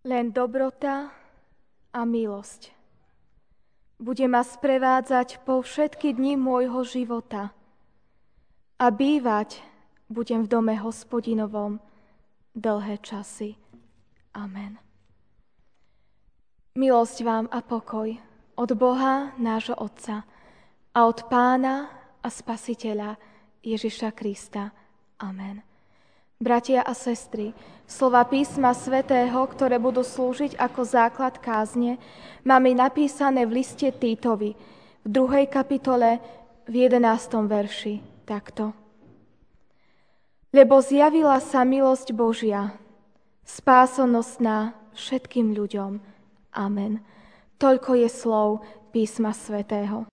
Len dobrota a milosť bude ma sprevádzať po všetky dni môjho života a bývať budem v dome Hospodinovom dlhé časy. Amen. Milosť vám a pokoj od Boha, nášho Otca, a od Pána a Spasiteľa Ježiša Krista. Amen. Bratia a sestry, slova písma svätého, ktoré budú slúžiť ako základ kázne, máme napísané v liste Týtovi, v 2. kapitole, v 11. verši, takto. Lebo zjavila sa milosť Božia, spásonosná všetkým ľuďom. Amen. Toľko je slov písma svätého.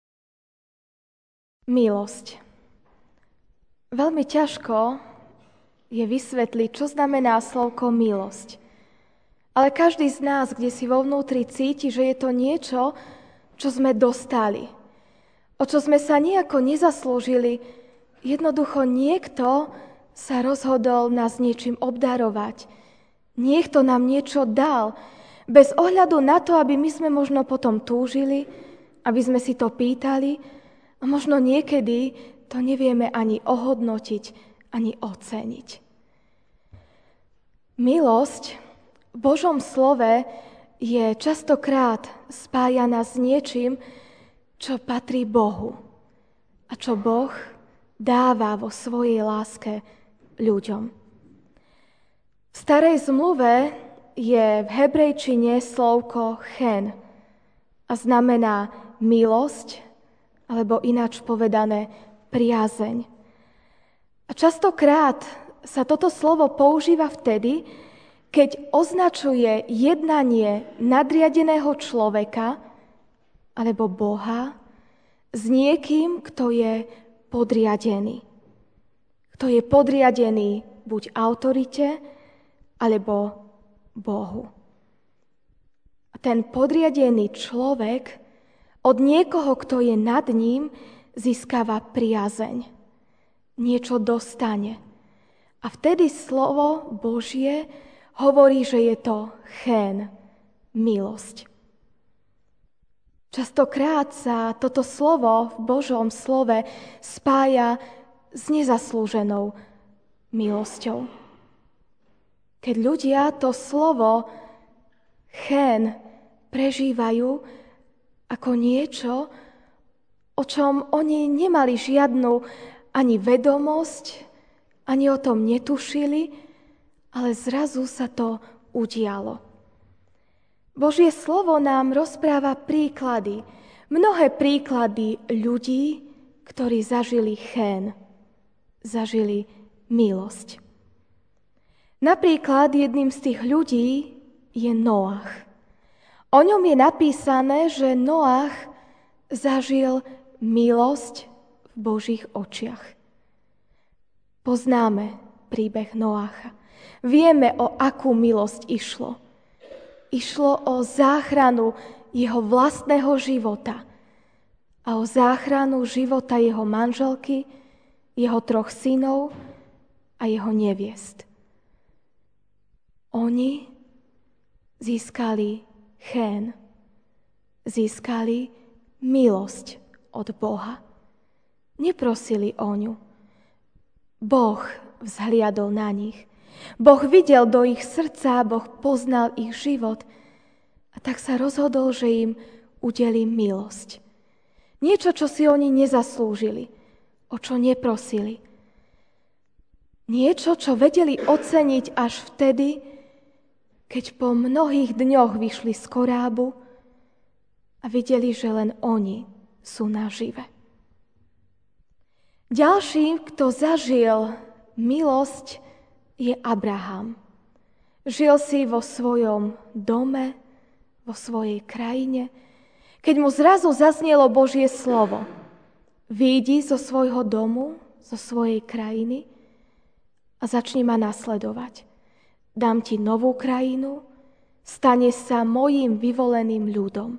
Milosť. Veľmi ťažko je vysvetliť, čo znamená slovko milosť. Ale každý z nás, kde si vo vnútri cíti, že je to niečo, čo sme dostali, o čo sme sa nejako nezaslúžili, jednoducho niekto sa rozhodol nás niečím obdarovať. Niekto nám niečo dal, bez ohľadu na to, aby my sme možno potom túžili, aby sme si to pýtali, a možno niekedy to nevieme ani ohodnotiť, ani oceniť. Milosť v Božom slove je častokrát spájaná s niečím, čo patrí Bohu a čo Boh dáva vo svojej láske ľuďom. V Starej zmluve je v hebrejčine slovko chen a znamená milosť, alebo ináč povedané priazeň. A častokrát sa toto slovo používa vtedy, keď označuje jednanie nadriadeného človeka alebo Boha s niekým, kto je podriadený. Kto je podriadený buď autorite, alebo Bohu. A ten podriadený človek od niekoho, kto je nad ním, získava priazeň. Niečo dostane. A vtedy slovo Božie hovorí, že je to chen, milosť. Častokrát sa toto slovo v Božom slove spája s nezaslúženou milosťou. Keď ľudia to slovo chen prežívajú ako niečo, o čom oni nemali žiadnu ani vedomosť, ani o tom netušili, ale zrazu sa to udialo. Božie slovo nám rozpráva príklady, mnohé príklady ľudí, ktorí zažili chen, zažili milosť. Napríklad jedným z tých ľudí je Noach. O ňom je napísané, že Noach zažil milosť v Božích očiach. Poznáme príbeh Noacha. Vieme, o akú milosť išlo. Išlo o záchranu jeho vlastného života a o záchranu života jeho manželky, jeho 3 synov a jeho neviest. Oni získali chen, získali milosť od Boha. Neprosili o ňu. Boh vzhliadol na nich. Boh videl do ich srdca, Boh poznal ich život a tak sa rozhodol, že im udelí milosť. Niečo, čo si oni nezaslúžili, o čo neprosili. Niečo, čo vedeli oceniť až vtedy, keď po mnohých dňoch vyšli z korábu a videli, že len oni sú nažive. Ďalším, kto zažil milosť, je Abraham. Žil si vo svojom dome, vo svojej krajine, keď mu zrazu zaznelo Božie slovo. Vyjdi zo svojho domu, zo svojej krajiny a začni ma nasledovať. Dám ti novú krajinu, stane sa mojím vyvoleným ľudom.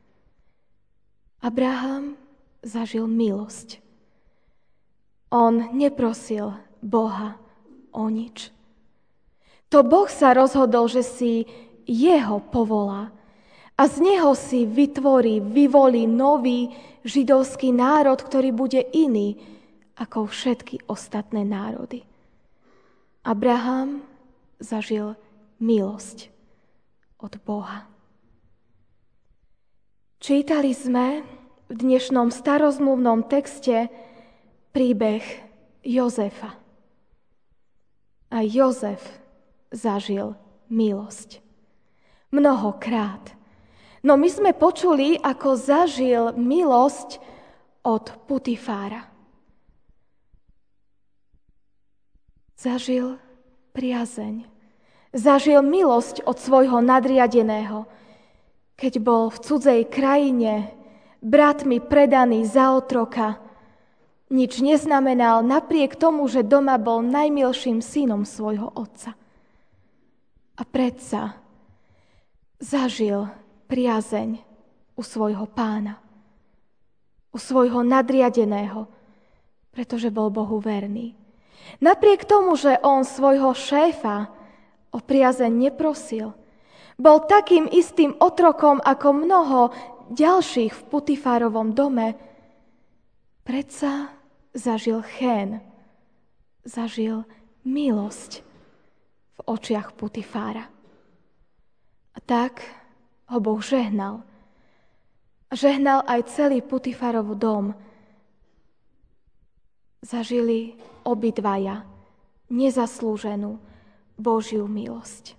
Abraham zažil milosť. On neprosil Boha o nič. To Boh sa rozhodol, že si jeho povolá a z neho si vyvolí nový židovský národ, ktorý bude iný ako všetky ostatné národy. Abraham zažil milosť od Boha. Čítali sme v dnešnom starozmluvnom texte príbeh Jozefa. A Jozef zažil milosť. Mnohokrát. No my sme počuli, ako zažil milosť od Putifára. Zažil priazeň. Zažil milosť od svojho nadriadeného, keď bol v cudzej krajine, bratmi predaný za otroka. Nič neznamenal napriek tomu, že doma bol najmilším synom svojho otca. A predsa zažil priazeň u svojho pána, u svojho nadriadeného, pretože bol Bohu verný. Napriek tomu, že on svojho šéfa o priazeň neprosil, bol takým istým otrokom ako mnoho ďalších v Putifárovom dome, predsa zažil chén, zažil milosť v očiach Putifára. A tak ho Boh žehnal. Žehnal aj celý Putifárov dom. Zažili obidvaja nezaslúženú Božiu milosť.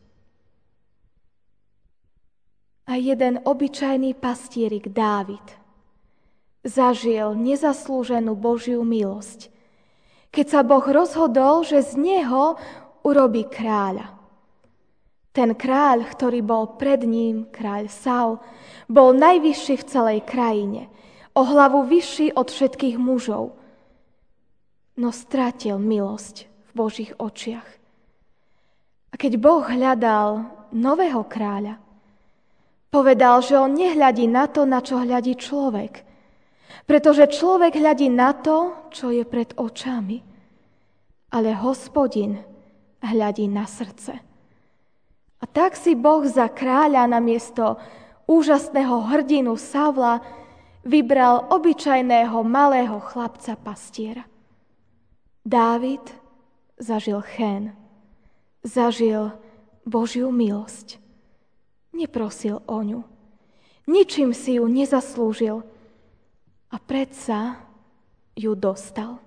A jeden obyčajný pastierik Dávid zažil nezaslúženú Božiu milosť, keď sa Boh rozhodol, že z neho urobí kráľa. Ten kráľ, ktorý bol pred ním, kráľ Saul, bol najvyšší v celej krajine, o hlavu vyšší od všetkých mužov, no stratil milosť v Božích očiach. A keď Boh hľadal nového kráľa, povedal, že on nehľadí na to, na čo hľadí človek, pretože človek hľadí na to, čo je pred očami, ale Hospodin hľadí na srdce. A tak si Boh za kráľa namiesto úžasného hrdinu Saula vybral obyčajného malého chlapca pastiera. Dávid zažil chén, zažil Božiu milosť. Neprosil o ňu. Ničím si ju nezaslúžil. A predsa ju dostal.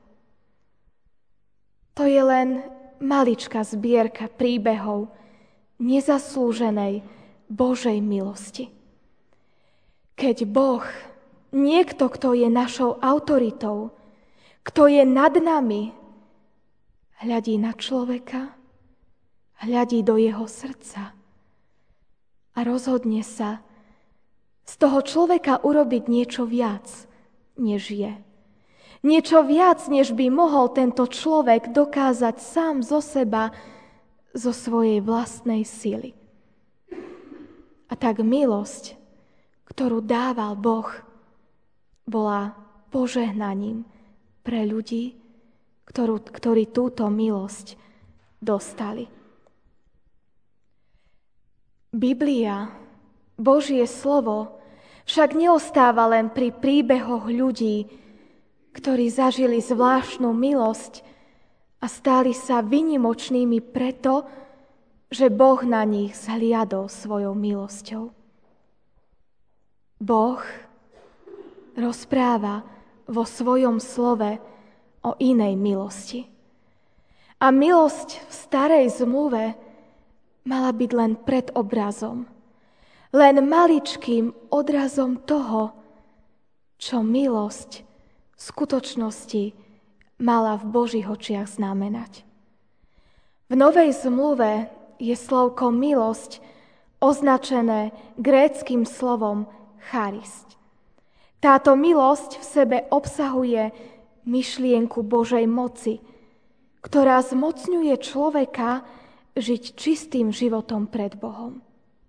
To je len maličká zbierka príbehov nezaslúženej Božej milosti. Keď Boh, niekto, kto je našou autoritou, kto je nad nami, hľadí na človeka, hľadí do jeho srdca a rozhodne sa z toho človeka urobiť niečo viac, než je. Niečo viac, než by mohol tento človek dokázať sám zo seba, zo svojej vlastnej sily. A tak milosť, ktorú dával Boh, bola požehnaním pre ľudí, ktorí túto milosť dostali. Biblia, Božie slovo, však neostáva len pri príbehoch ľudí, ktorí zažili zvláštnu milosť a stali sa výnimočnými preto, že Boh na nich zhliadol svojou milosťou. Boh rozpráva vo svojom slove o inej milosti. A milosť v starej zmluve mala byť len predobrazom, len maličkým odrazom toho, čo milosť v skutočnosti mala v Božích očiach znamenať. V Novej zmluve je slovko milosť označené gréckym slovom charis. Táto milosť v sebe obsahuje myšlienku Božej moci, ktorá zmocňuje človeka žiť čistým životom pred Bohom.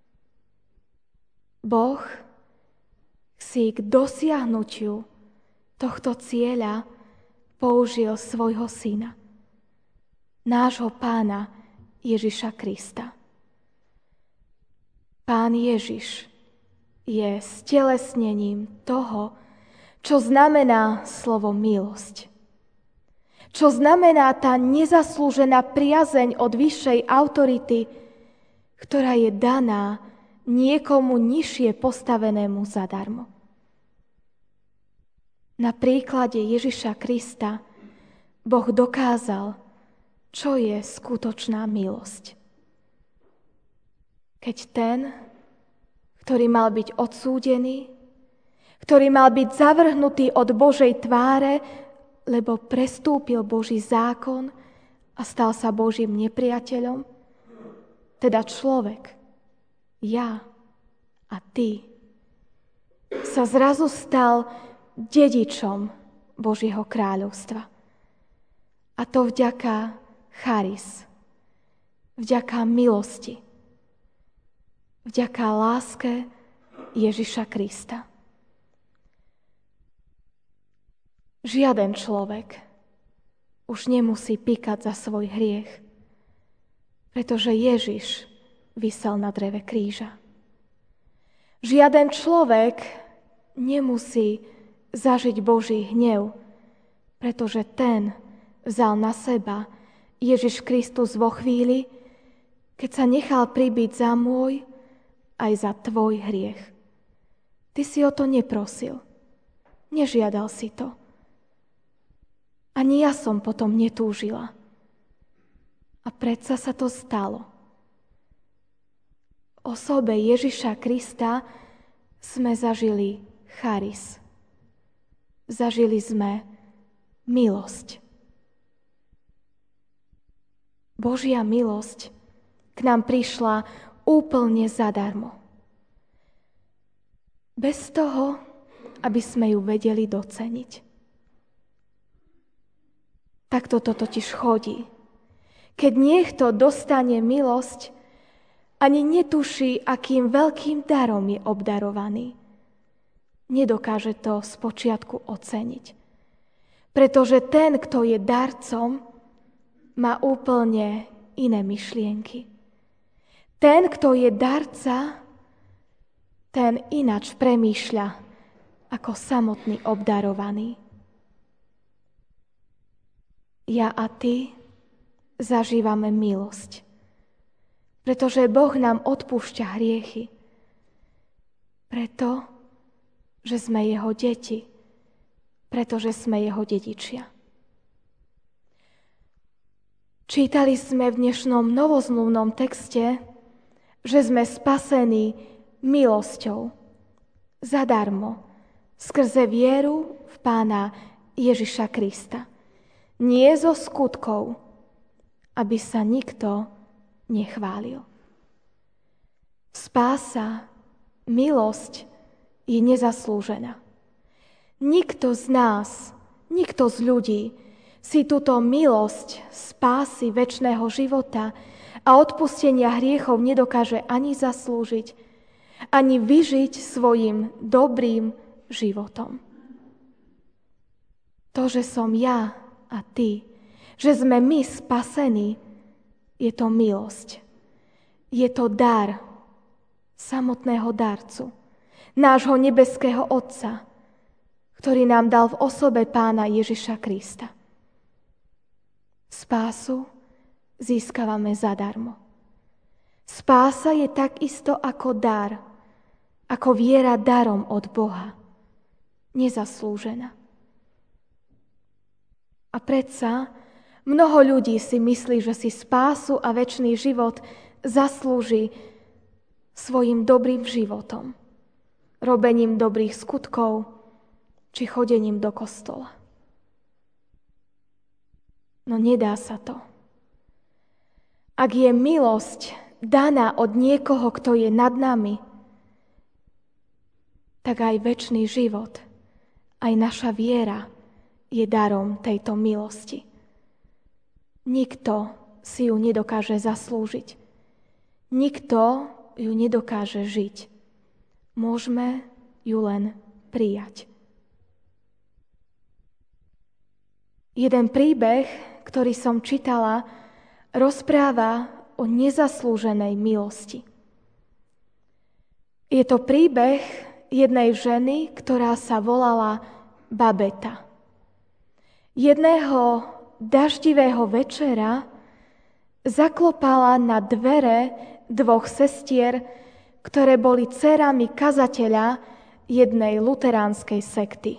Boh si k dosiahnutiu tohto cieľa použil svojho syna, nášho pána Ježiša Krista. Pán Ježiš je stelesnením toho, čo znamená slovo milosť. Čo znamená tá nezaslúžená priazeň od vyššej autority, ktorá je daná niekomu nižšie postavenému zadarmo. Na príklade Ježiša Krista Boh dokázal, čo je skutočná milosť. Keď ten, ktorý mal byť odsúdený, ktorý mal byť zavrhnutý od Božej tváre, lebo prestúpil Boží zákon a stal sa Božím nepriateľom, teda človek, ja a ty, sa zrazu stal dedičom Božieho kráľovstva. A to vďaka charis, vďaka milosti, vďaka láske Ježiša Krista. Žiaden človek už nemusí píkať za svoj hriech, pretože Ježiš visel na dreve kríža. Žiaden človek nemusí zažiť Boží hnev, pretože ten vzal na seba Ježiš Kristus vo chvíli, keď sa nechal pribiť za môj aj za tvoj hriech. Ty si o to neprosil, nežiadal si to. Ani ja som potom netúžila. A predsa sa to stalo. V osobe Ježiša Krista sme zažili charis. Zažili sme milosť. Božia milosť k nám prišla úplne zadarmo. Bez toho, aby sme ju vedeli doceniť. Takto to totiž chodí. Keď niekto dostane milosť, ani netuší, akým veľkým darom je obdarovaný. Nedokáže to spočiatku oceniť. Pretože ten, kto je darcom, má úplne iné myšlienky. Ten, kto je darca, ten ináč premýšľa ako samotný obdarovaný. Ja a ty zažívame milosť, pretože Boh nám odpúšťa hriechy. Preto, že sme jeho deti, pretože sme jeho dedičia. Čítali sme v dnešnom novozmluvnom texte, že sme spasení milosťou, zadarmo, skrze vieru v Pána Ježiša Krista. Nie zo skutkov, aby sa nikto nechválil. Spása, milosť je nezaslúžená. Nikto z nás, nikto z ľudí si túto milosť spásy večného života a odpustenia hriechov nedokáže ani zaslúžiť, ani vyžiť svojim dobrým životom. To, že som ja a ty, že sme my spasení, je to milosť. Je to dar samotného darcu, nášho nebeského Otca, ktorý nám dal v osobe Pána Ježiša Krista. Spásu získavame zadarmo. Spása je takisto ako dar, ako viera darom od Boha, nezaslúžená. A predsa mnoho ľudí si myslí, že si spásu a večný život zaslúži svojim dobrým životom, robením dobrých skutkov či chodením do kostola. No nedá sa to. Ak je milosť daná od niekoho, kto je nad nami, tak aj večný život, aj naša viera je darom tejto milosti. Nikto si ju nedokáže zaslúžiť. Nikto ju nedokáže žiť. Môžeme ju len prijať. Jeden príbeh, ktorý som čítala, rozpráva o nezaslúženej milosti. Je to príbeh jednej ženy, ktorá sa volala Babeta. Jedného daždivého večera zaklopala na dvere dvoch sestier, ktoré boli dcérami kazateľa jednej luteránskej sekty.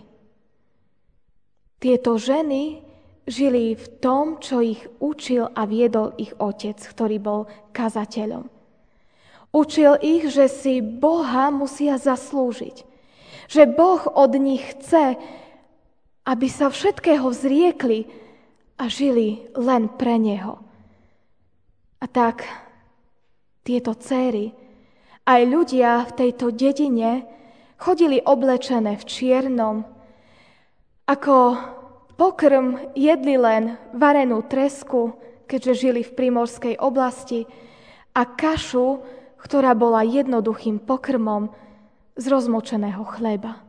Tieto ženy žili v tom, čo ich učil a viedol ich otec, ktorý bol kazateľom. Učil ich, že si Boha musia zaslúžiť, že Boh od nich chce, aby sa všetkého zriekli a žili len pre Neho. A tak tieto dcéry, aj ľudia v tejto dedine chodili oblečené v čiernom. Ako pokrm jedli len varenú tresku, keďže žili v primorskej oblasti, a kašu, ktorá bola jednoduchým pokrmom z rozmočeného chleba.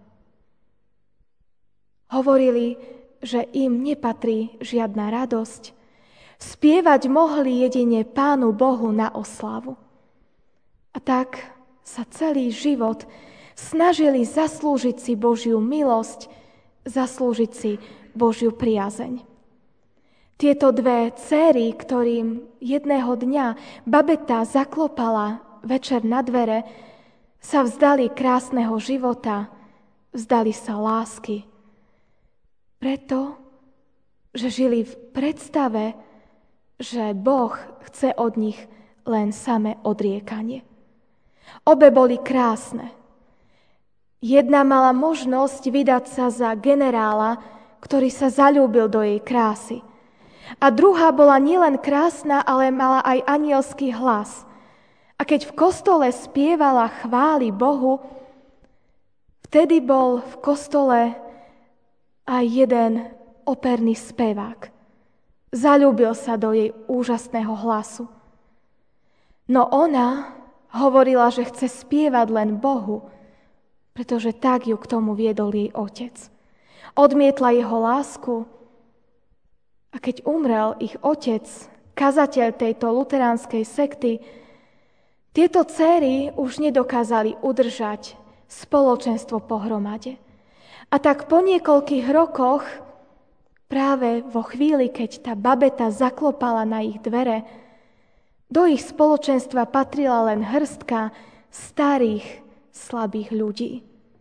Hovorili, že im nepatrí žiadna radosť. Spievať mohli jedine Pánu Bohu na oslavu. A tak sa celý život snažili zaslúžiť si Božiu milosť, zaslúžiť si Božiu priazeň. Tieto dve dcéry, ktorým jedného dňa Babeta zaklopala večer na dvere, sa vzdali krásneho života, vzdali sa lásky. Preto, že žili v predstave, že Boh chce od nich len samé odriekanie. Obe boli krásne. Jedna mala možnosť vydať sa za generála, ktorý sa zaľúbil do jej krásy. A druhá bola nielen krásna, ale mala aj anielský hlas. A keď v kostole spievala chvály Bohu, vtedy bol v kostole aj jeden operný spevák. Zaľúbil sa do jej úžasného hlasu. No ona hovorila, že chce spievať len Bohu, pretože tak ju k tomu viedol jej otec. Odmietla jeho lásku a keď umrel ich otec, kazateľ tejto luteránskej sekty, tieto dcéry už nedokázali udržať spoločenstvo pohromade. A tak po niekoľkých rokoch, práve vo chvíli, keď tá Babeta zaklopala na ich dvere, do ich spoločenstva patrila len hrstka starých, slabých ľudí.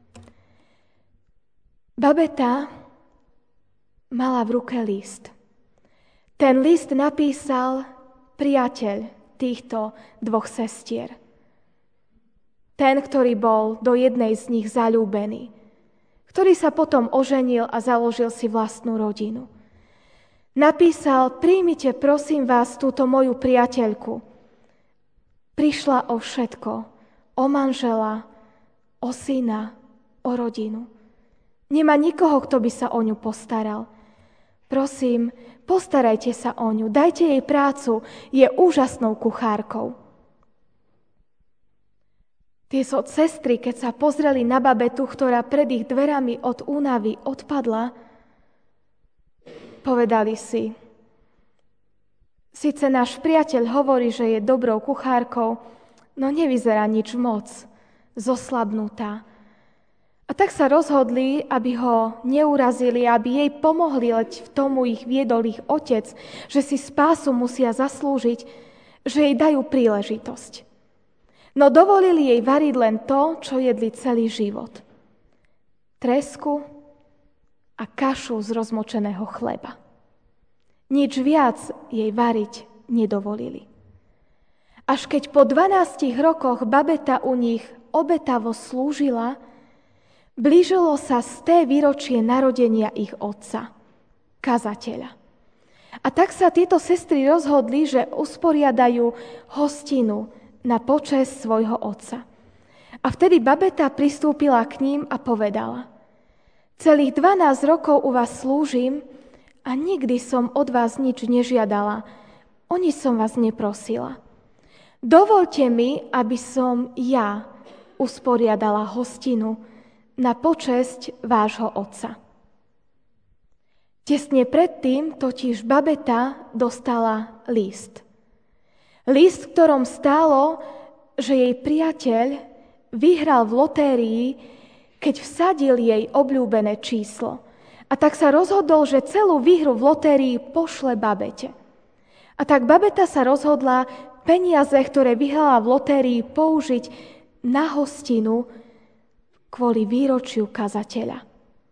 Babeta mala v ruke list. Ten list napísal priateľ týchto dvoch sestier. Ten, ktorý bol do jednej z nich zaľúbený, ktorý sa potom oženil a založil si vlastnú rodinu. Napísal: príjmite prosím vás túto moju priateľku. Prišla o všetko, o manžela, o syna, o rodinu. Nemá nikoho, kto by sa o ňu postaral. Prosím, postarajte sa o ňu, dajte jej prácu, je úžasnou kuchárkou. Tie sestry, keď sa pozreli na Babetu, ktorá pred ich dverami od únavy odpadla, povedali si: síce náš priateľ hovorí, že je dobrou kuchárkou, no nevyzerá nič moc, zoslabnutá. A tak sa rozhodli, aby ho neurazili, aby jej pomohli, leď v tomu ich viedol ich otec, že si spásu musia zaslúžiť, že jej dajú príležitosť. No dovolili jej variť len to, čo jedli celý život. Tresku a kašu z rozmočeného chleba. Nič viac jej variť nedovolili. Až keď po 12 rokoch Babeta u nich obetavo slúžila, blížilo sa sté výročie narodenia ich otca, kazateľa. A tak sa tieto sestry rozhodli, že usporiadajú hostinu na počesť svojho otca. A vtedy Babeta pristúpila k ním a povedala: celých 12 rokov u vás slúžim a nikdy som od vás nič nežiadala, o nič som vás neprosila. Dovoľte mi, aby som ja usporiadala hostinu na počesť vášho otca. Tesne predtým totiž Babeta dostala list. List, v ktorom stálo, že jej priateľ vyhral v lotérii, keď vsadil jej obľúbené číslo. A tak sa rozhodol, že celú výhru v lotérii pošle babete. A tak babeta sa rozhodla peniaze, ktoré vyhrala v lotérii, použiť na hostinu kvôli výročiu kazateľa.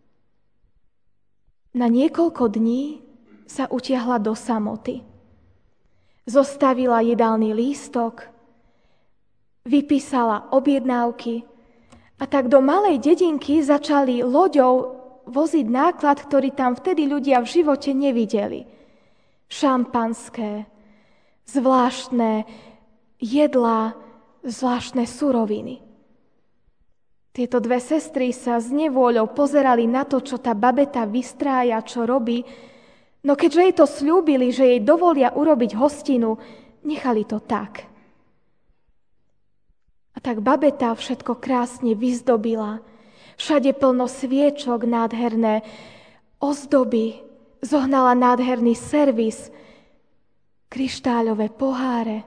Na niekoľko dní sa utiahla do samoty. Zostavila jedálny lístok, vypísala objednávky a tak do malej dedinky začali loďou voziť náklad, ktorý tam vtedy ľudia v živote nevideli. Šampanské, zvláštne jedlá, zvláštne suroviny. Tieto dve sestry sa s nevôľou pozerali na to, čo tá babeta vystrája, čo robí, no keďže jej to sľúbili, že jej dovolia urobiť hostinu, nechali to tak. A tak babeta všetko krásne vyzdobila. Všade plno sviečok nádherné, ozdoby, zohnala nádherný servis, kryštáľové poháre.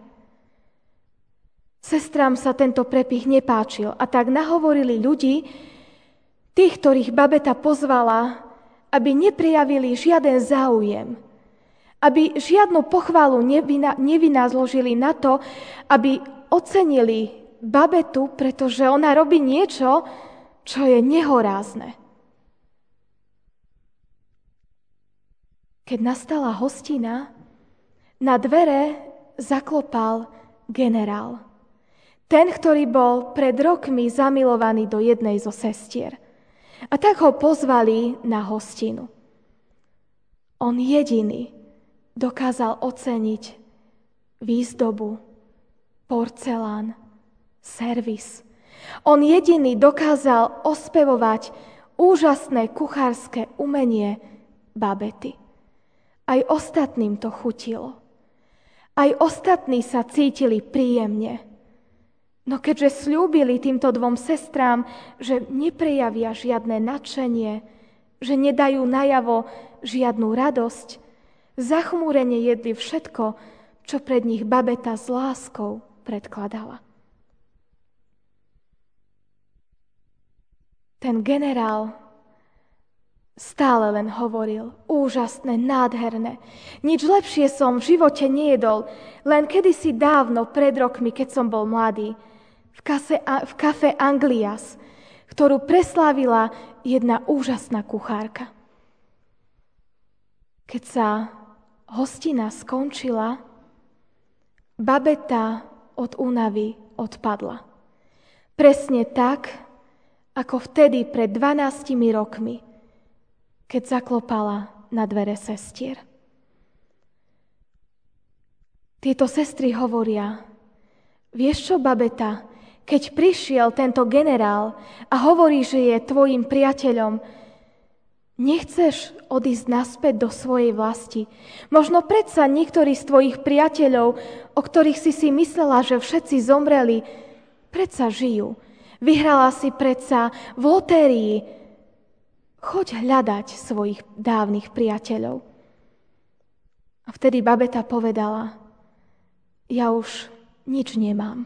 Sestrám sa tento prepich nepáčil a tak nahovorili ľudí, tých, ktorých babeta pozvala, aby neprijavili žiaden záujem, aby žiadnu pochvalu nevynázložili na to, aby ocenili babetu, pretože ona robí niečo, čo je nehorázne. Keď nastala hostina, na dvere zaklopal generál. Ten, ktorý bol pred rokmi zamilovaný do jednej zo sestier. A tak ho pozvali na hostinu. On jediný dokázal oceniť výzdobu, porcelán, servis. On jediný dokázal ospevovať úžasné kuchárske umenie babety. Aj ostatným to chutilo. Aj ostatní sa cítili príjemne. No keďže sľúbili týmto dvom sestrám, že neprejavia žiadne nadšenie, že nedajú najavo žiadnu radosť, zachmúrene jedli všetko, čo pred nich babeta s láskou predkladala. Ten generál stále len hovoril, úžasné, nádherné. Nič lepšie som v živote nejedol, len kedysi dávno, pred rokmi, keď som bol mladý, v kafe Anglias, ktorú preslávila jedna úžasná kuchárka. Keď sa hostina skončila, babeta od únavy odpadla. Presne tak, ako vtedy pred 12 rokmi, keď zaklopala na dvere sestier. Tieto sestry hovoria, vieš čo, babeta, keď prišiel tento generál a hovorí, že je tvojim priateľom, nechceš odísť naspäť do svojej vlasti. Možno predsa niektorí z tvojich priateľov, o ktorých si myslela, že všetci zomreli, predsa žijú. Vyhrala si predsa v lotérii. Choď hľadať svojich dávnych priateľov. A vtedy babeta povedala, ja už nič nemám.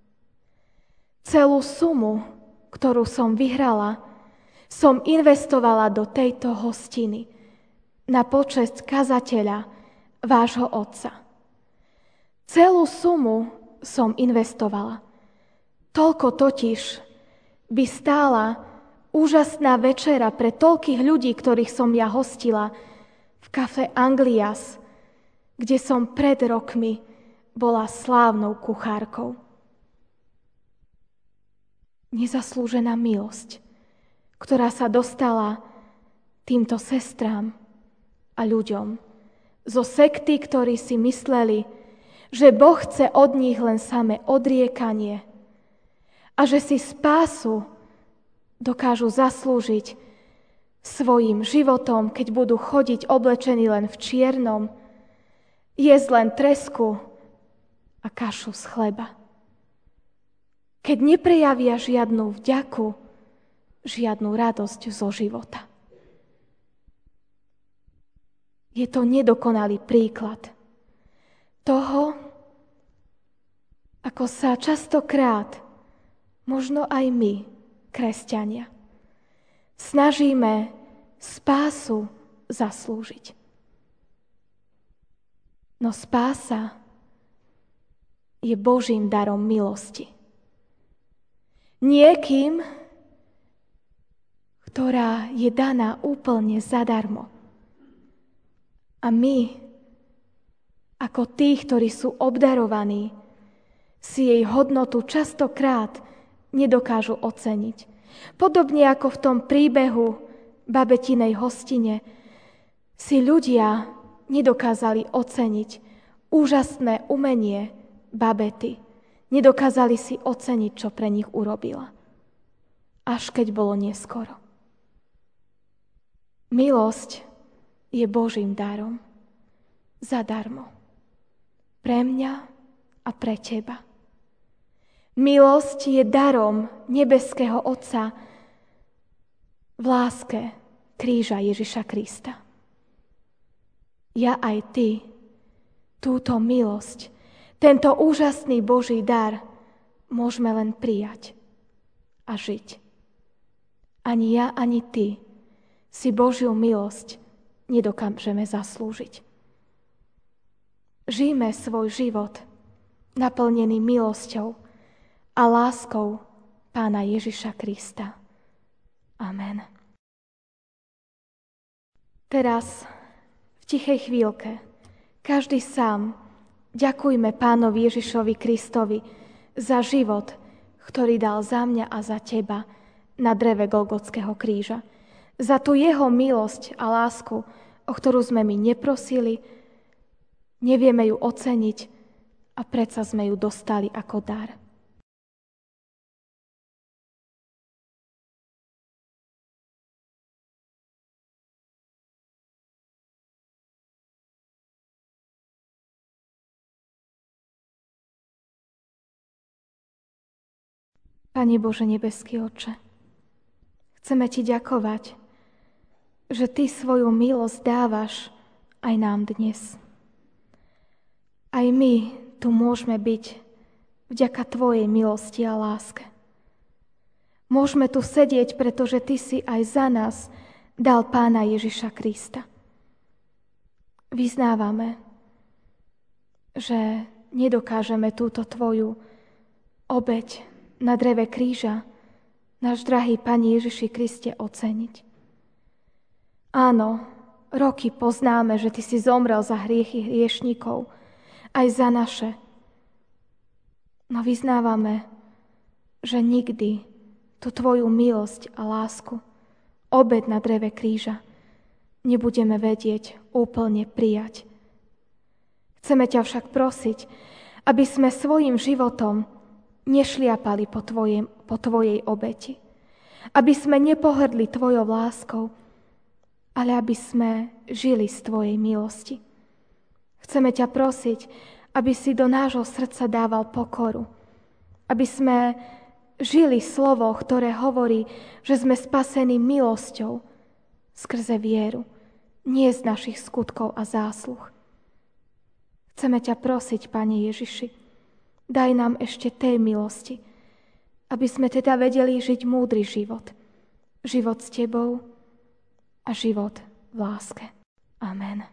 Celú sumu, ktorú som vyhrala, som investovala do tejto hostiny na počesť kazateľa, vášho otca. Celú sumu som investovala. Toľko totiž by stála úžasná večera pre toľkých ľudí, ktorých som ja hostila v kafe Anglias, kde som pred rokmi bola slávnou kuchárkou. Nezaslúžená milosť, ktorá sa dostala týmto sestrám a ľuďom zo sekty, ktorí si mysleli, že Boh chce od nich len samé odriekanie a že si spásu dokážu zaslúžiť svojim životom, keď budú chodiť oblečení len v čiernom, jesť len tresku a kašu z chleba. Keď neprejavia žiadnu vďaku, žiadnu radosť zo života. Je to nedokonalý príklad toho, ako sa častokrát možno aj my, kresťania, snažíme spásu zaslúžiť. No spása je Božím darom milosti. Niekým, ktorá je daná úplne zadarmo. A my, ako tí, ktorí sú obdarovaní, si jej hodnotu častokrát nedokážu oceniť. Podobne ako v tom príbehu babetinej hostine si ľudia nedokázali oceniť úžasné umenie babety. Nedokázali si oceniť, čo pre nich urobila. Až keď bolo neskoro. Milosť je Božím darom. Zadarmo. Pre mňa a pre teba. Milosť je darom nebeského Otca v láske kríža Ježiša Krista. Ja aj ty túto milosť, tento úžasný Boží dar môžeme len prijať a žiť. Ani ja, ani ty si Božiu milosť nedokážeme zaslúžiť. Žijme svoj život naplnený milosťou a láskou Pána Ježiša Krista. Amen. Teraz v tichej chvíľke každý sám ďakujme Pánovi Ježišovi Kristovi za život, ktorý dal za mňa a za teba na dreve Golgotského kríža. Za tú jeho milosť a lásku, o ktorú sme my neprosili, nevieme ju oceniť a predsa sme ju dostali ako dar. Pane Bože nebeský Otče, chceme Ti ďakovať, že Ty svoju milosť dávaš aj nám dnes. Aj my tu môžeme byť vďaka Tvojej milosti a láske. Môžeme tu sedieť, pretože Ty si aj za nás dal Pána Ježiša Krista. Vyznávame, že nedokážeme túto Tvoju obeť na dreve kríža, náš drahý Pane Ježiši Kriste, oceniť. Áno, roky poznáme, že Ty si zomrel za hriechy hriešnikov, aj za naše. No vyznávame, že nikdy tú Tvoju milosť a lásku, obed na dreve kríža, nebudeme vedieť úplne prijať. Chceme ťa však prosiť, aby sme svojim životom nešliapali po Tvojej obeti. Aby sme nepohrdli Tvojou láskou, ale aby sme žili z Tvojej milosti. Chceme ťa prosiť, aby si do nášho srdca dával pokoru. Aby sme žili slovo, ktoré hovorí, že sme spasení milosťou skrze vieru, nie z našich skutkov a zásluh. Chceme ťa prosiť, Pane Ježiši, daj nám ešte tej milosti, aby sme teda vedeli žiť múdry život. Život s Tebou a život v láske. Amen.